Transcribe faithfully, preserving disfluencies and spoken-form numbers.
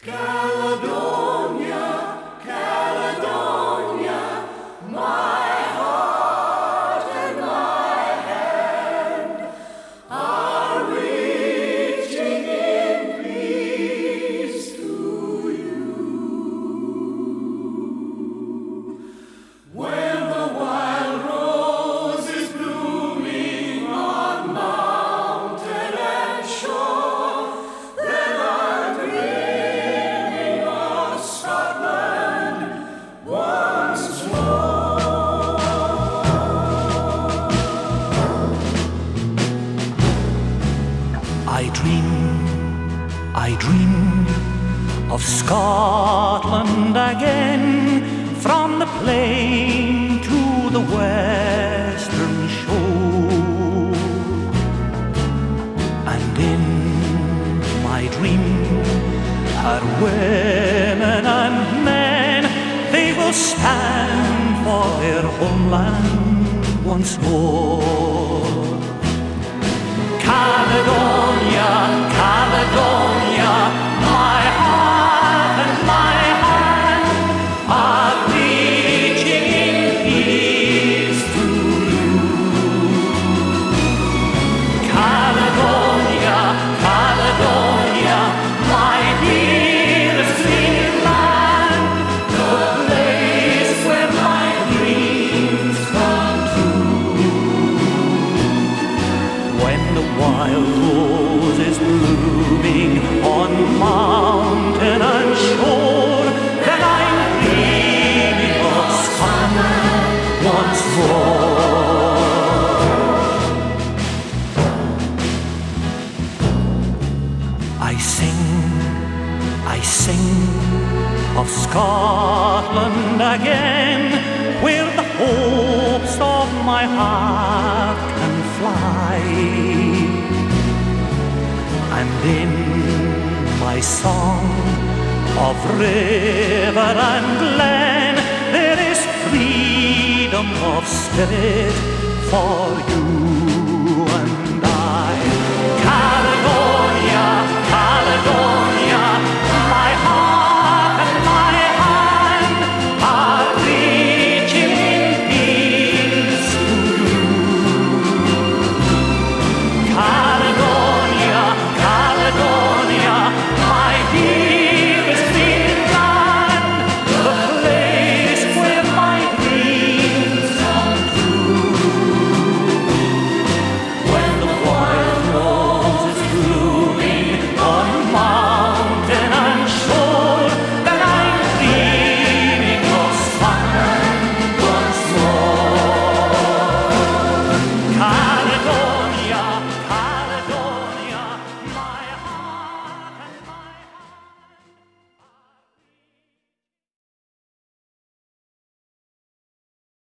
Caledonia, Caledonia, my heart and my hand are reaching in peace to you. When the wild rose is blooming on mountain and shore, then I'm dreaming of Scotland once more. I dream, I dream of Scotland again, from the plain to the western shore. And in my dream, her women and men, they will stand for their homeland once more. Caledonia, Caledonia, my heart and my hand are reaching in peace to you. Caledonia, Caledonia, my dearest dreaming land, the place where my dreams come true. When the wild rose is blooming on mountain and shore, then I'm dreaming of Scotland once more. I sing, I sing of Scotland again, where the hopes of my heart can fly. And in my song of river and glen, there is freedom of spirit for you.